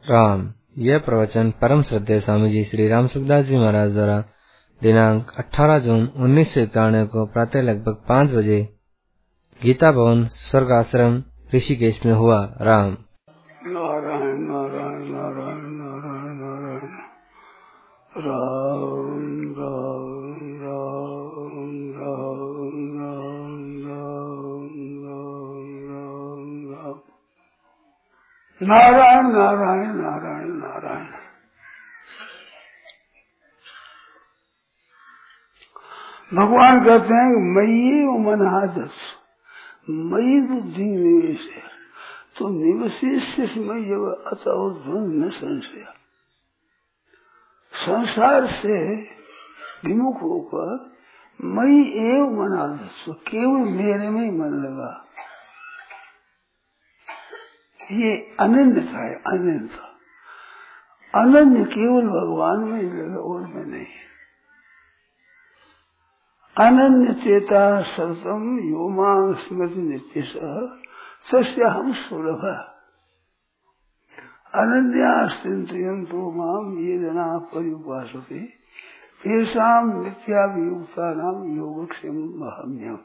राम। यह प्रवचन परम श्रद्धेय स्वामी जी श्री राम सुखदास जी महाराज द्वारा दिनांक 18 जून 1991 को प्रातः लगभग 5 बजे गीता भवन स्वर्ग आश्रम ऋषिकेश में हुआ। राम। नारायण नारायण नारायण नारायण नारायण राम राम राम राम राम राम राम राम नारायण नारायण नारायण नारायण। भगवान कहते हैं मयि मनादस, मयि बुद्धि निवेश है तो निवशिष्य में जब अतः न संशय। संसार से विमुख होकर मई एव मनादस, केवल मेरे में ही मन लगा। ये अनन्यता है, अनन्यता। अनन्य केवल भगवान में ही लगा और में नहीं। अनन्य चेता सततम यो मां स्मृति नित्य सस्य हम सुलभ। अनन्यास्तिंतो माम ये जना पर्युपासते तेषां नित्याभियुक्तानां योगक्षेम महम्यम।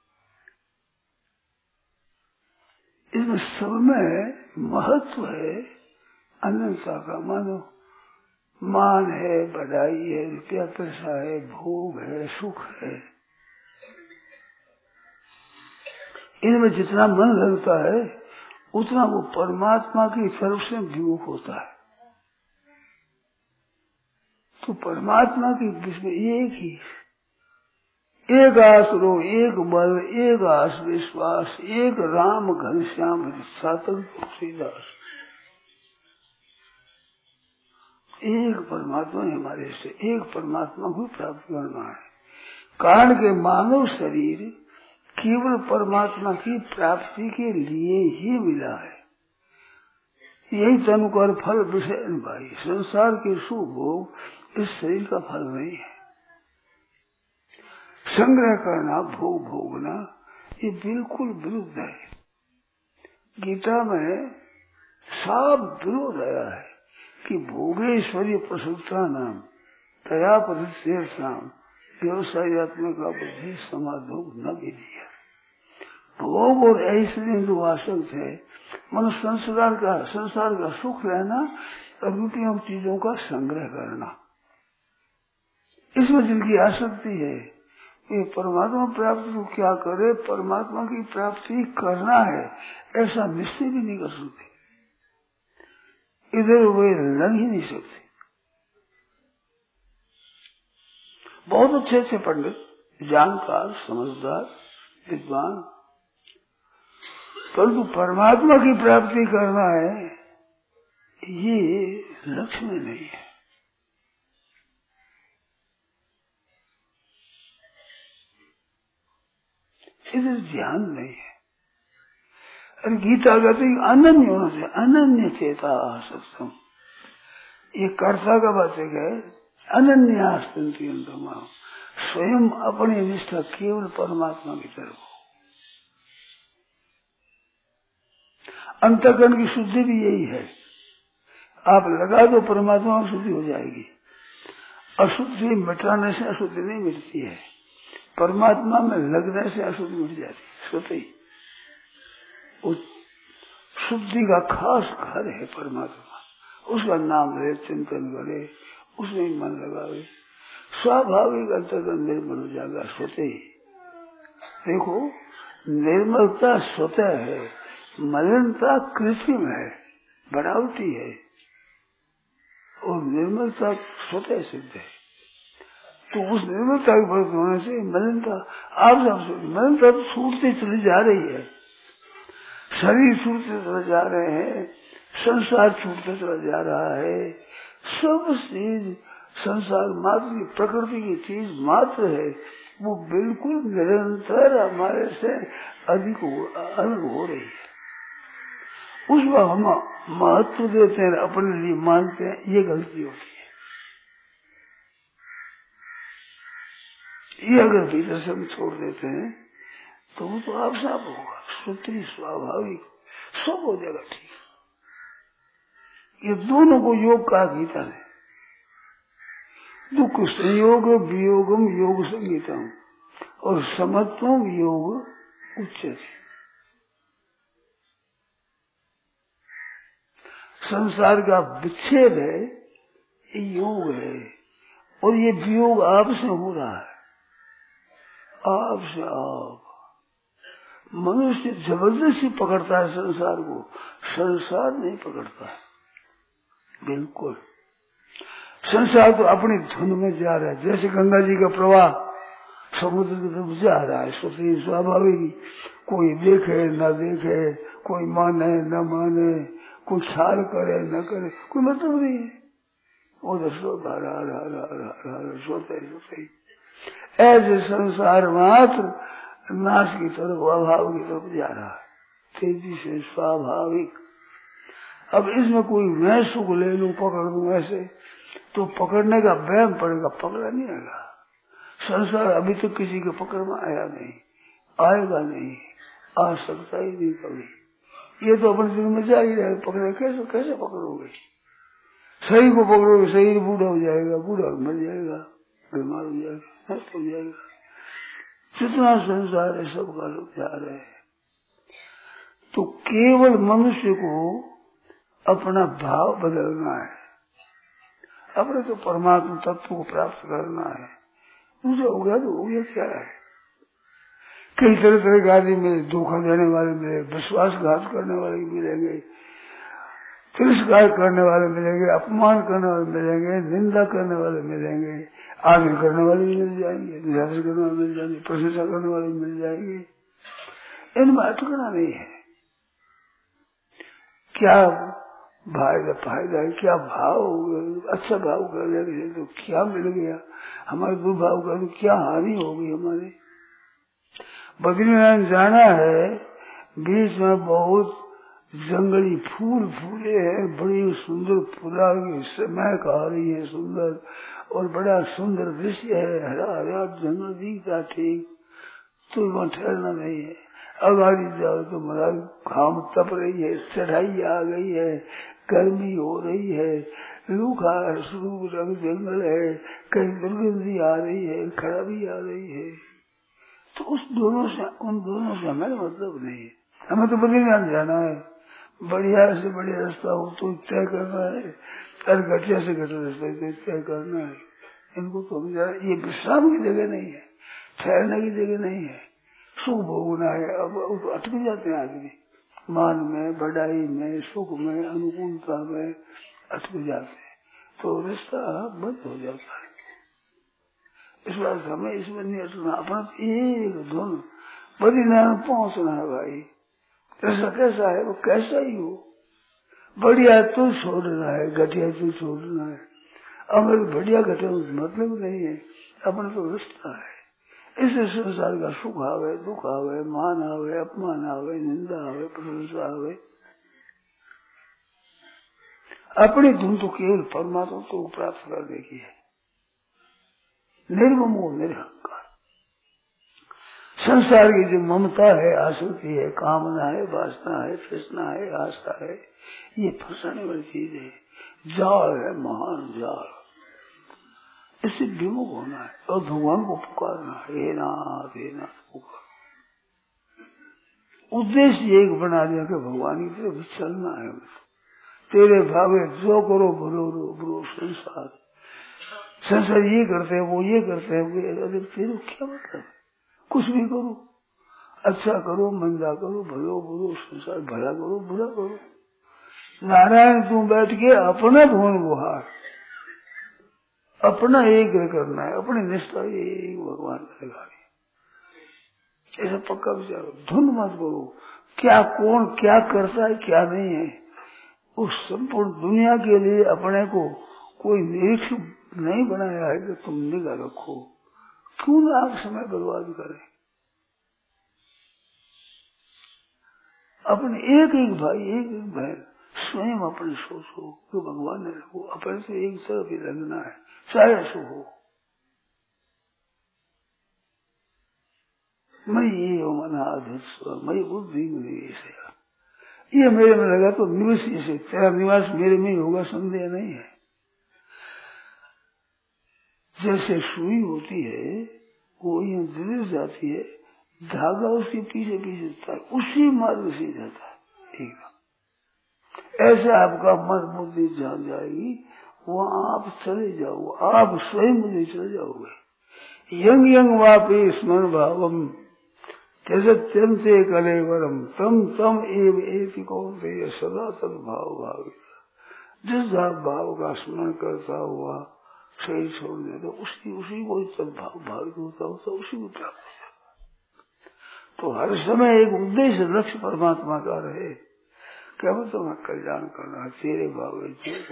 इसमें सब में महत्व है अनंतता का। मानो मान है, बढ़ाई है, रुपया पैसा है, भोग है, सुख है, इनमें जितना मन लगता है उतना वो परमात्मा की तरफ से विमुख होता है। तो परमात्मा की विषय एक ही, एक आसरो, एक बल, एक आस विश्वास, एक राम घनश्याम सातक तुलसीदास। एक परमात्मा हमारे से, एक परमात्मा को प्राप्त करना है। कारण के मानव शरीर केवल परमात्मा की प्राप्ति के लिए ही मिला है। यही तनुकर फल विषय भाई, संसार के सुख भोग इस शरीर का फल नहीं है। संग्रह करना, भोग भोगना, ये बिल्कुल विरुद्ध है। गीता में साफ विरोध आया है कि भोगेश्वरी प्रसुप्ता नाम तया प्रतिशेषाम व्यवसायत्मक बुद्धि समाधो न विधि। भोग और ऐश्वर्य जो आसक्त है, मनुष्य संसार का सुख लेना और रूपियों चीजों का संग्रह करना, इसमें जिनकी आसक्ति है ये परमात्मा प्राप्ति को क्या करे, परमात्मा की प्राप्ति करना है ऐसा निश्चय भी नहीं कर सकते। इधर वे लग ही नहीं सकते। बहुत अच्छे अच्छे पंडित, जानकार, समझदार, विद्वान, परंतु परमात्मा की प्राप्ति करना है ये लक्ष्य में नहीं है। इधर ध्यान नहीं है। और गीता कहते अनन्य होना चाहिए, अनन्य चेता सत्संग। ये कर्ता का बात है, अनन्यास्तंत्र स्वयं अपनी निष्ठा केवल परमात्मा की तरफ हो। अंतःकरण की शुद्धि भी यही है। आप लगा दो परमात्मा में शुद्धि हो जाएगी। अशुद्धि मिटाने से अशुद्धि नहीं मिटती है, परमात्मा में लगने से अशुद्धि मिट जाती है स्वतः ही। उस शुद्धि का खास घर है परमात्मा, उसका नाम ले, चिंतन करे, उसमें मन लगावे, स्वाभाविक अंतर्गत निर्मल हो जाएगा स्वतः ही। देखो, निर्मलता स्वतः है, मलिनता कृत्रिम है, बनावटी है, और निर्मलता स्वतः सिद्ध है। तो उस निर्मलता के प्रति होने से मलिनता आप मलिनता तो छूटती चली जा रही है। शरीर छूटते चले जा रहे हैं, संसार छूटते चला जा रहा है। सब चीज संसार मात्र की, प्रकृति की चीज मात्र है, वो बिल्कुल निरंतर हमारे से अधिक अलग हो रही है। उसको हम महत्व देते हैं, अपने लिए मानते हैं, ये गलती होती है। ये अगर भीतर से हम छोड़ देते हैं तो वो तो आप साफ होगा, सूत्री स्वाभाविक सब हो जाएगा ठीक। ये दोनों को योग कहा गीता ने। दुख संयोग वियोगम योग संगीतम और समत्वम योग उच्चते। संसार का विच्छेद है, ये योग है, और ये वियोग आपसे हो रहा है, आपसे आप। मनुष्य जबरदस्ती पकड़ता है संसार को, संसार नहीं पकड़ता है बिल्कुल। संसार तो अपनी धुन में जा रहा है, जैसे गंगा जी का प्रवाह समुद्र की तरफ जा रहा है, स्वतः स्वाभाविक। कोई देखे न देखे, कोई माने न माने, कोई ख्याल करे न करे, कोई मतलब नहीं है। उधर सोता सोते सोते ऐसे संसार मात्र नाश की तरफ, अभाव की तरफ जा रहा है तेजी से, स्वाभाविक। अब इसमें कोई मैं सुख ले लूं, पकड़ लूं ऐसे, तो पकड़ने का वहम पड़ेगा, पकड़ा नहीं आएगा। संसार अभी तक किसी के पकड़ में आया नहीं, आएगा नहीं, आ सकता ही नहीं कभी। ये तो अपने दिल में जा ही रहा है, पकड़े कैसे कैसे पकड़ोगे? शरीर को पकड़ोगे, शरीर बूढ़ा हो जाएगा, बूढ़ा मर जाएगा, बीमार हो जाएगा, नष्ट हो जाएगा। जितना संसार है सबका लोग जा रहे हैं। तो केवल मनुष्य को अपना भाव बदलना है, अपने तो परमात्मा तत्व को प्राप्त करना है। दूसरा हो गया तो हो गया, क्या है? कई तरह तरह के आदमी मिले, धोखा देने वाले मिले, विश्वासघात करने वाले मिलेंगे, तिरस्कार करने वाले मिलेंगे, अपमान करने वाले मिलेंगे, निंदा करने वाले मिलेंगे, आदर करने वाले भी मिल जाएंगे, निराश करने वाले मिल जाएंगे, प्रशंसा करने वाले मिल जाएंगे। इनमें अटकना नहीं है। क्या फायदा है, क्या भाव होगा? अच्छा भाव कर लेंगे तो क्या मिल गया, हमारे दुर्भाव का तो क्या हानि होगी हमारी। बद्रीनाथ जाना है, बीच में बहुत जंगली फूल फूले हैं, बड़ी सुंदर फूला महक आ रही है सुंदर, और बड़ा सुंदर दृश्य है, हरा हरा जंगल दिखता ठीक, तो वहाँ ठहरना नहीं है। अगाड़ी जाओ तो महाराज घाम तप रही है, चढ़ाई आ गई है, गर्मी हो रही है, रूखा रंग जंगल है, कहीं दुर्गंधी आ रही है, खराबी आ रही है। तो उन दोनों से हमें मतलब नहीं है। हमें तो बद्रीनाथ जाना है, बढ़िया से बढ़िया रास्ता हो तो तय करना है, और घटिया से घटिया रास्ता तय करना है। इनको तो ये विश्राम की जगह नहीं है, ठहरने की जगह नहीं है, सुख भोगना है। अब अटक जाते हैं आदमी, मान में, बढ़ाई में, सुख में, अनुकूलता में अटक जाते हैं, तो रास्ता बंद हो जाता है। इस बात से हमें इसमें नहीं अटकना, अपना एक धुन बद्रीनाथ पहुंचना है भाई। ऐसा कैसा है, वो कैसा ही हो, बढ़िया तो छोड़ना है, घटिया तो छोड़ना है। अगर बढ़िया घटिया मतलब नहीं है, अपना तो रास्ता है। इससे संसार का सुख आवे, दुख आवे, मान आवे, अपमान आवे, निंदा आवे, प्रशंसा आवे, अपनी धुन तो केवल परमात्मा को प्राप्त करने की है। निर्ममो निरहंकार। संसार की जो ममता है, आसक्ति है, कामना है, वासना है, तृष्णा है, आशा है, ये फंसाने वाली चीज है, जाल है, महान जाल। इससे विमुख होना है और भगवान को पुकारना है, हे नाथ पुकार। उद्देश्य एक बना दिया कि भगवान की तरफ चलना है, तेरे भावे जो करो भलो संसार। संसार ये करते हैं, वो ये करते हैं, अरे तेरे क्या मतलब? कुछ भी करो, अच्छा करो, मंदा करो, भलो बुरो संसार, भला करो, बुरा करो। नारायण तू बैठ के अपना भुवन गुहार, अपना एक करना है, अपनी निष्ठा एक भगवान लगा। ऐसा पक्का विचार, धुन मत करो क्या कौन क्या करता है क्या नहीं है। उस संपूर्ण दुनिया के लिए अपने को कोई निरीक्षक नहीं बनाया है कि तुम निगाह रखो। क्यों ना आप समय बर्बाद करें? अपने एक एक भाई, एक एक बहन, स्वयं अपने सोचो तो भगवान ने रखो, अपने से एक तरफ ही लगना है, चाहे सो हो। मई मना मई बुद्धि निवेश, ये मेरे में लगा तो निवास से तेरा निवास मेरे में ही होगा, संदेह नहीं है। जैसे सुई होती है वो यहाँ धीरे जाती है, धागा उसके पीछे पीछे जाता है, उसी मार्ग से जाता है एकदम। ऐसे आपका मन बुद्धि जान जाएगी, वहां आप चले जाओ, आप स्वयं मुझे चले जाओगे। यंग यंग वापी स्मरण भावम त्यजत्यंते कलेवरम तम तम एव एति कौन्तेय सदा तद्भाव भावित। जिस भाव का स्मरण करता हुआ सही छोड़ दे तो उसी को तद्भाव भावित होता उसी को प्राप्त हो जाता। तो हर समय एक उद्देश्य लक्ष्य परमात्मा का रहे, क्या तुम्हें कल्याण करना है, तेरे भाव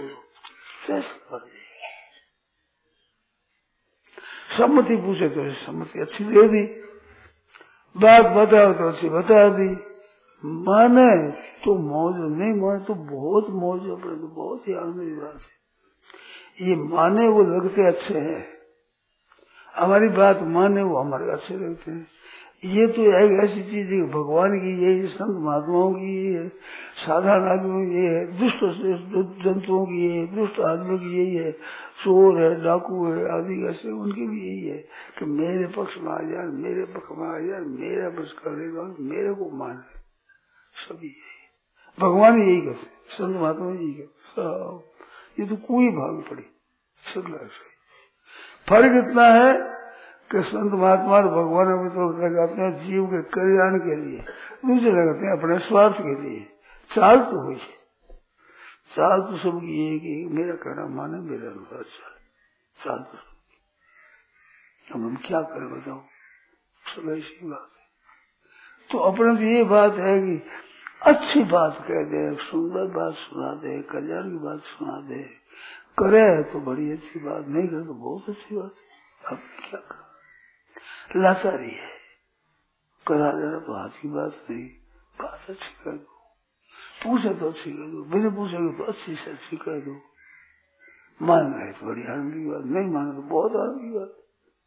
सम्मति पूछे तो सम्मति अच्छी दे दी, बात बताओ तो अच्छी बता दी, माने तो मौज, नहीं माने तो बहुत मौज, अपने तो बहुत ही आनंद की बात है। ये माने वो लगते अच्छे हैं, हमारी बात माने वो हमारे अच्छे लगते हैं। ये तो एक ऐसी चीज है भगवान की, ये संत महात्माओं की, ये साधारण आदमियों की, ये दुष्ट जंतुओं की, ये दुष्ट आदमियों की यही है, चोर है, डाकू है आदि ऐसे उनकी भी यही है कि मेरे पक्ष में आ जाए, मेरे पक्ष में आ जाए, मेरा बस कर देगा, मेरे को माने। सभी यही भगवान यही कहते, संत महात्मा यही कहते। ये तो कोई भाग पड़ी सगला से। फर्क इतना है कि संत महात्मा और भगवान में तो लगाते हैं जीव के कल्याण के लिए, दूसरे लगाते हैं अपने स्वार्थ के लिए। चाल तो हुई है, चाल तो सबकी ये कि मेरा कहना माने, मेरा अनुसार चले, चाल तो सबकी। अब हम क्या करें बताओ, सब ऐसी बात है। तो अपने तो ये बात है कि अच्छी बात कह दे, सुंदर बात सुना दे, कल्याण की बात सुना दे, करे तो बड़ी अच्छी बात, नहीं करे तो बहुत अच्छी बात है। अब क्या कर, लाचारी है, करा देना तो हाथ की बात नहीं, बात अच्छी कर दो, पूछे तो अच्छी कर दो, बिना पूछेगे तो अच्छी से अच्छी कर दो। मान रहे तो बड़ी आनंद की बात, नहीं माने तो बहुत आनंद की बात।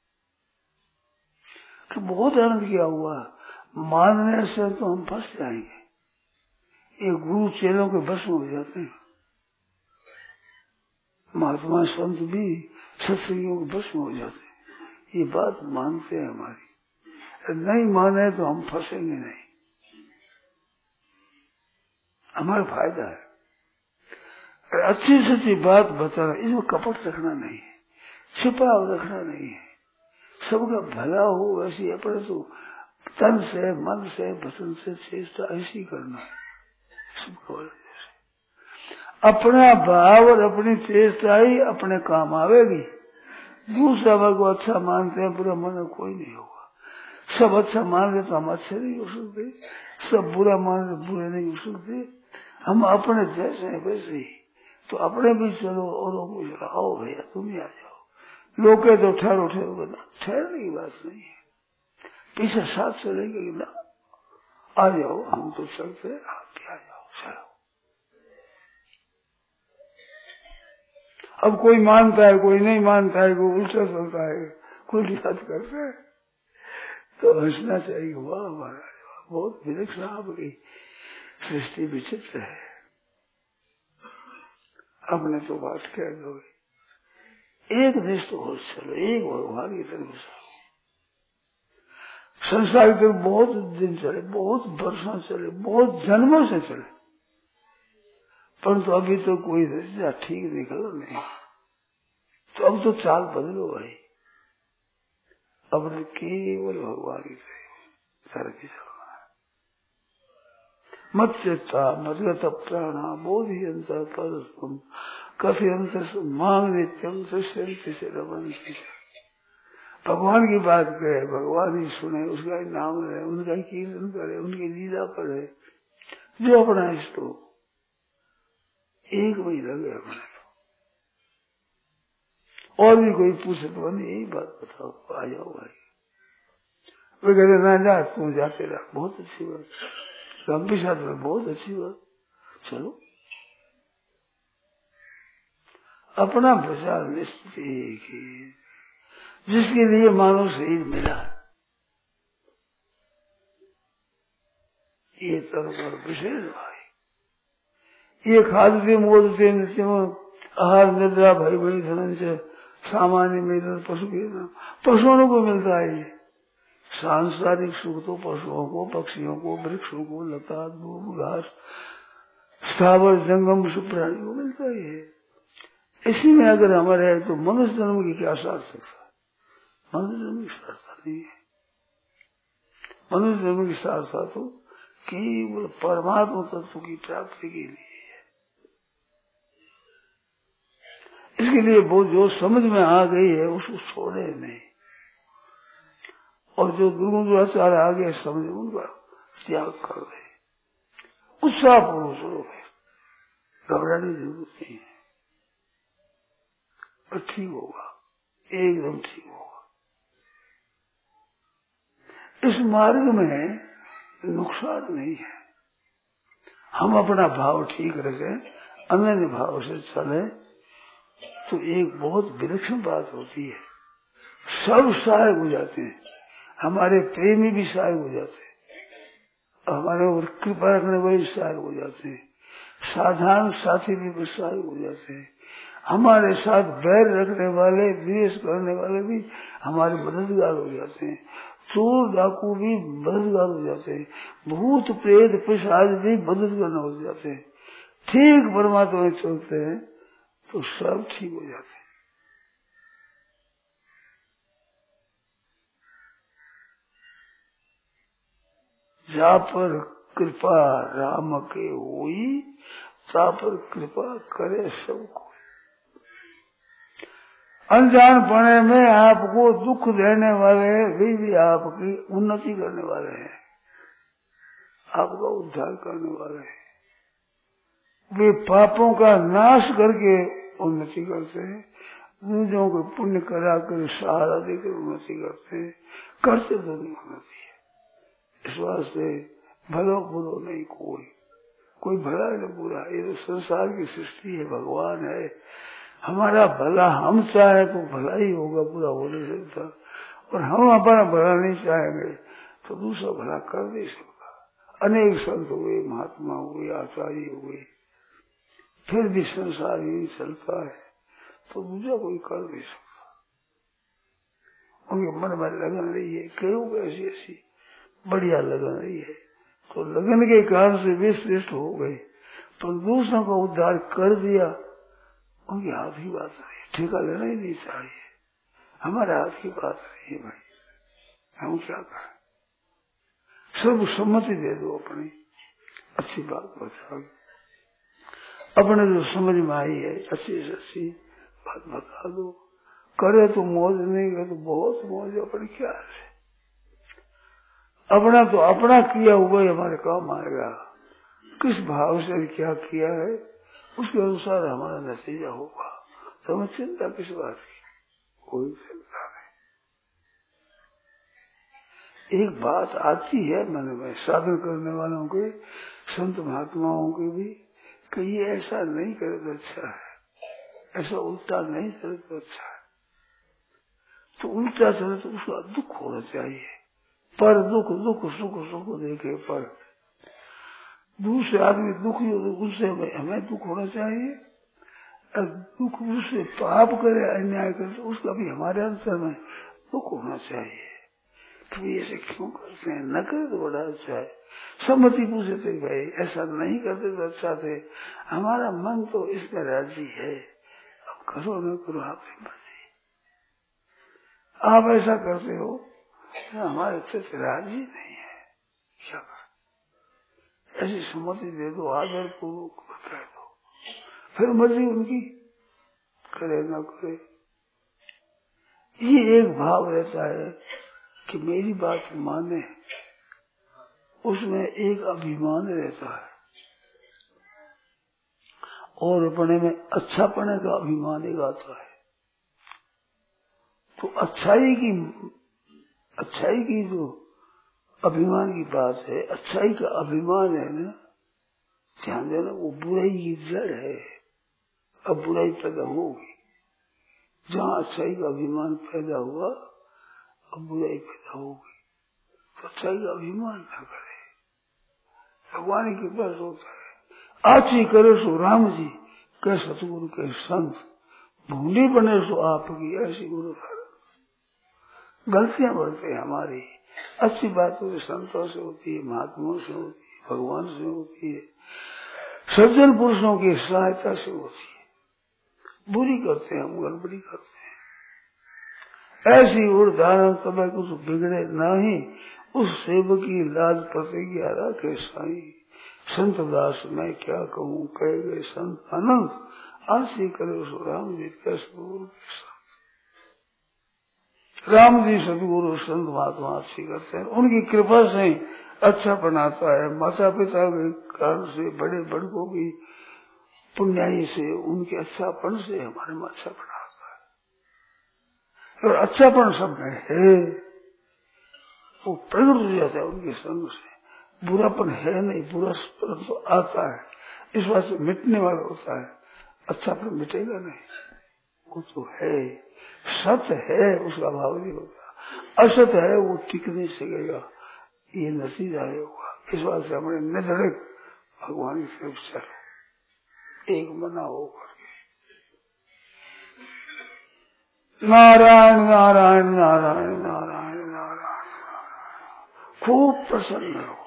तो बहुत आनंद किया हुआ, मानने से तो हम फंस जाएंगे। ये गुरु चेलों के बस में हो जाते हैं, महात्मा संत भी सत्संगियों के बस में हो जाते हैं। ये बात मानते हैं हमारी, नहीं माने तो हम फंसेंगे नहीं, हमारा फायदा है। अच्छी सच्ची बात बताना, इसमें कपट रखना नहीं है, छिपाव रखना नहीं है, सबका भला हो वैसी अपने तो तन से मन से वचन से चेष्टा ऐसी करना है सबको। अपना भाव और अपनी चेष्टा ही अपने काम आवेगी। दूसरा वर्ग को अच्छा मानते हैं, बुरा मानना कोई नहीं होगा। सब अच्छा मान ले तो हम अच्छे नहीं हो सकते, सब बुरा मान ले बुरे नहीं हो सकते। हम अपने जैसे हैं वैसे ही, तो अपने भी चलो औरों को चलाओ, भैया तुम ही आ जाओ। लोग के तो ठहरो ठहरो, ठहरने की बात नहीं है, पीछे साथ चलेंगे ना, आ जाओ, हम तो चलते, आप भी आ जाओ, चलो। अब कोई मानता है, कोई नहीं मानता है, कोई उल्टा चलता है, कोई बात करता है, तो हंसना चाहिए। वाह महाराज, बहुत विलक्षण आपकी सृष्टि विचित्र है। अपने तो बात कह दोगे, एक देश तो हो चलो, एक भगवान की तरफ चलो। संसार के बहुत दिन चले, बहुत वर्षों चले, बहुत जन्मों से चले, परंतु अभी तो कोई रिश्ता ठीक निकला नहीं। तो अब तो चाल बदलो भाई, अब केवल भगवान की तरफ चलना है। मत्स्यता मदगत प्राणा बोधियंत परस्पम कथयंत मांग नित्यम सृष्टि से रमन्ति। भगवान की बात कहे, भगवान ही सुने, उसका ही नाम रहे, उनका ही कीर्तन करे, उनकी लीला पढ़े, जो अपना इष्ट हो, एक वही लगे अपने तो। और भी कोई पूछे तो यही बात बताओ, आ जाओ भाई। वे कहते ना जा, तू जाते रहा, बहुत अच्छी बात, हम भी साथ में, बहुत अच्छी बात, चलो। अपना विचार निश्चित, जिसके लिए मानव शरीर मिला, ये तरफ और विशेष भाई ये खाद्य मोदते नित्यम आहार निद्रा भय भय धनंजय सामान्य में पशुओं को मिलता है ये सांसारिक सुख तो पशुओं को, पक्षियों को, वृक्षों को, लता दूब घास स्थावर जंगम सब प्राणी को मिलता ही है। इसी में अगर हमारे है तो मनुष्य जन्म की क्या सार्थकता? मनुष्य जन्म की सार्थकता नहीं है। मनुष्य जन्म की सार्थकता तो केवल परमात्मा तत्व की प्राप्ति के लिए है। इसके लिए वो जो समझ में आ गई है उसको छोड़े नहीं, और जो दुर्गुण दुराचार आ गए समझ उनका त्याग कर रहे, उत्साह पूर्वक शुरू है, घबराने की जरूरत नहीं है, और ठीक होगा, एकदम ठीक होगा। इस मार्ग में नुकसान नहीं है। हम अपना भाव ठीक रखें, अनन्य भाव से चले तो एक बहुत विलक्षण बात होती है। सब सहायक हो जाते हैं, हमारे प्रेमी भी सहायक हो जाते हैं, हमारे ऊपर कृपा रखने वाले भी सहायक हो जाते हैं, साधारण साथी भी सहायक हो जाते हैं, हमारे साथ बैर रखने वाले, द्वेष करने वाले भी हमारे मददगार हो जाते हैं, चोर डाकू भी मददगार हो जाते हैं, भूत प्रेत पिशाच भी मदद करने हो जाते हैं। ठीक परमात्मा में चलते हैं तो सब ठीक हो जाते हैं। जा पर कृपा राम के होई, ता पर कृपा करे सबको। अनजान पने में आपको दुख देने वाले वे भी आपकी उन्नति करने वाले हैं, आपका उद्धार करने वाले हैं। वे पापों का नाश करके उन्नति करते हैं, दूसरों को पुण्य करा कर सहारा देकर उन्नति करते हैं, करते तो नहीं उन्नति है। इस वास्ते भलो बुरो नहीं कोई भला न बुरा, ये तो संसार की सृष्टि है, भगवान है। हमारा भला हम चाहे तो भला ही होगा, बुरा हो नहीं सकता, और हम अपना भला नहीं चाहेंगे तो दूसरा भला कर नहीं सकता। अनेक संत हुए, महात्मा हुए, आचार्य हुए, फिर भी संसार यही चलता है तो दूसरा कोई कर नहीं सकता। उनके मन में लगन नहीं है, क्यों ऐसी ऐसी बढ़िया लगन नहीं है, तो लगन के कारण से वे श्रेष्ठ हो गए, तो दूसरों का उद्धार कर दिया, उनके हाथ की बात नहीं, ठेका लेना ही नहीं चाहिए, हमारे हाथ की बात नहीं है भाई, हम क्या करें? सब सम्मति दे दो, अपनी अच्छी बात बताओ, अपने जो समझ में आई है अच्छी से अच्छी बात बता दो। करे तो मौज, नहीं करे तो बहुत मौज, अपने क्या है, अपना तो अपना किया हुआ ही हमारे काम आएगा। किस भाव से क्या किया है उसके अनुसार हमारा नतीजा होगा, तो हमें चिंता किस बात की? कोई चिंता नहीं। एक बात आती है मन में साधन करने वालों के, संत महात्माओं के भी, कि ये ऐसा नहीं करे तो अच्छा है, ऐसा उल्टा नहीं करे तो अच्छा है। तो उल्टा चले तो उसका दुख होना चाहिए, पर दुख दुख सुख सुख देखे, पर दूसरे आदमी दुखी हो तो उससे हमें दुख होना चाहिए, और दुख उससे पाप करे, अन्याय करे तो उसका भी हमारे अंतर में दुख होना चाहिए कि ऐसे क्यों करते हैं, न करे तो बड़ा अच्छा है। सम्मति पूछे थे भाई ऐसा नहीं करते तो अच्छा थे, हमारा मन तो इसमें राजी है, अब करो न करो आपकी मर्जी, आप ऐसा करते हो हमारे चित्त राजी नहीं है, क्या कर? ऐसी सम्मति दे दो, आदर पूर्वक कह दो, फिर मर्जी उनकी, करे ना करे। ये एक भाव रहता है कि मेरी बात माने, उसमें एक अभिमान रहता है, और अपने में अच्छापने का अभिमान एक आता है। तो अच्छाई की जो अभिमान की बात है, अच्छाई का अभिमान है ना, ध्यान देना, वो बुराई की जड़ है। अब बुराई पैदा होगी, जहाँ अच्छाई का अभिमान पैदा हुआ अब बुराई पैदा होगी, तो अच्छाई का अभिमान न करे। भगवान की कृपा से होता है, आची करे सो राम जी के सतगुरु के संत, भूली बने सो आपकी ऐसी गुरु गलतियां बढ़ते हैं हमारी, अच्छी बातों संतों से होती है, महात्माओं से होती है, भगवान से होती है, सज्जन पुरुषों की सहायता से होती है। बुरी करते हैं हम, गड़बड़ी करते हैं। ऐसी उड़ धारण तब कुछ बिगड़े नहीं, उस सेवक की लाज प्रतिज्ञा रखे साई। संत दास मैं क्या कहूँ, कह गए संत अनंत, आशी करे सो राम जी के सतगुरु के संत। राम जी सतगुरु संत महात्मा अच्छी करते हैं, उनकी कृपा से अच्छा बनाता है। माता पिता के कारण से, बड़े बड़कों की पुण्याई से, उनके अच्छापन से हमारे में अच्छा बना होता है। और अच्छापन सब में है, वो प्रकट हो जाता है उनके संग से। बुरापन है नहीं, बुरा तो आता है, इस बात से मिटने वाला होता है। अच्छापन मिटेगा नहीं, वो तो है, सत्य है, उसका भाव नहीं होता। असत्य है, वो टिक नहीं सकेगा, ये नतीजा होगा। इस बात से हमारे नजर भगवान की तरफ चलो, एक मना हो करके। नारायण नारायण नारायण नारायण नारायण, खूब प्रसन्न हो।